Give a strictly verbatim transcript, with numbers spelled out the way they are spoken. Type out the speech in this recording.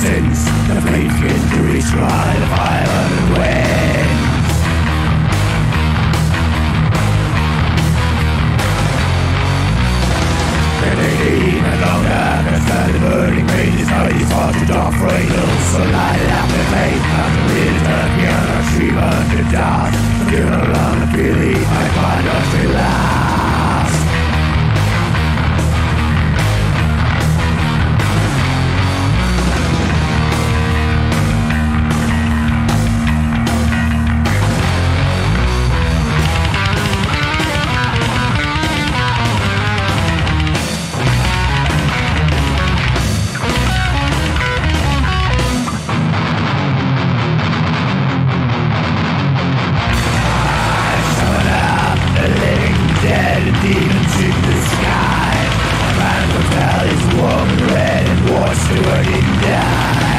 sins, the faith injuries by the violent winds. Anything no longer understand the burning pain is how you fought to dark cradles. So light it up in faith, after really turn beyond our stream under dark. You're no longer feeling my mind or still last. Demons in the sky. A man will tell his woman red and wars to him die.